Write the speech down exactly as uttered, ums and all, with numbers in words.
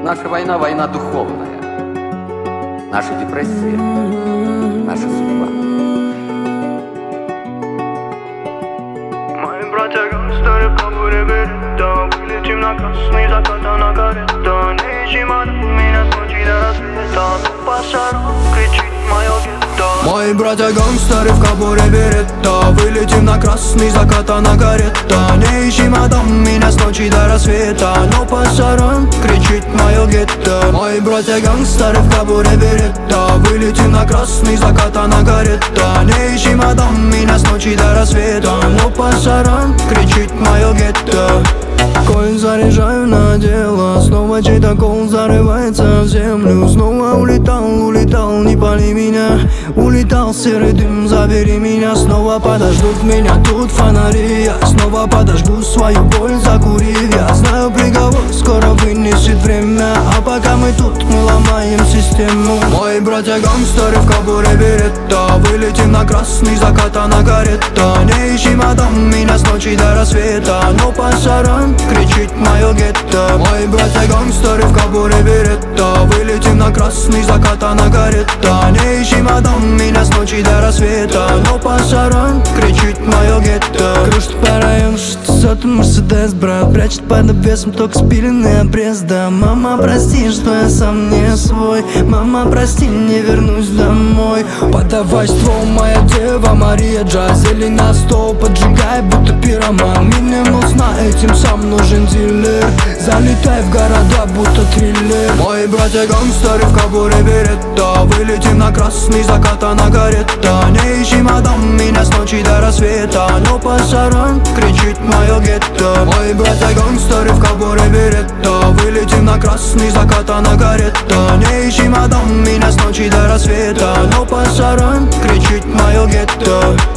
Наша война — война духовная. Наша депрессия — наша судьба. Мои братья гангстеры в кобуре берета. Вылетим на красный закат, а на карета. Не ищи меня с ночи до рассвета. По шарам кричит мое гетто. Мои братья гангстеры в кобуре берета. Вылетим на красный закат, а на карета. Не ищи мадам меня с ночи до рассвета. Но по шарам кричит мое гетто. Мои братья гангстеры в кобуре берета. Вылетим на красный закат, а на карета. Не ищи мадам меня с ночи до рассвета. Но по шарам кричит мое гетто. Коль заряжаю на дело, снова чей-то кол зарывается в землю. Снова улетал, улетал, не пали меня. Улетал серый дым, забери меня. Снова подождут меня тут фонари. Я снова подожгу свою боль, закурив. Я знаю, приговор скоро вынесет время. А пока мы тут, мы ломаем систему. Мои братья гангстеры в кобуре берета. Вылетим на красный закат, а на карета. Не ищи мадам меня с ночи до рассвета. Но по шарам кричит мое гетто. Мои братья гангстеры в кобуре берета. Вылетим на красный закат, а на карета. Не ищи мадам меня с ночи до рассвета. Но по шарам кричит мое гетто. Кружит по району шестисотый Мерседес, брат. Прячет под обвесом только спиленный обрез. Да, мама, прости, что я сам не свой. Мама, прости, не вернусь домой. Подавай ствол, моя дева Мария Джа. Зелень на стол, поджигай, будто пироман. Минимал сна, этим сам нужен дилер. Залетай в города, будто триллер. Мои братья гангстеры в кобуре берета. Вылетим на красный закат, а на карета. Не ищи мадам меня с ночи до рассвета. Но по шарам кричит мое гетто. Мои братья гангстеры в кобуре берета. Вылетим на красный закат, а на карета. Не ищи мадам меня с ночи до рассвета. Но по шарам кричит мое гетто.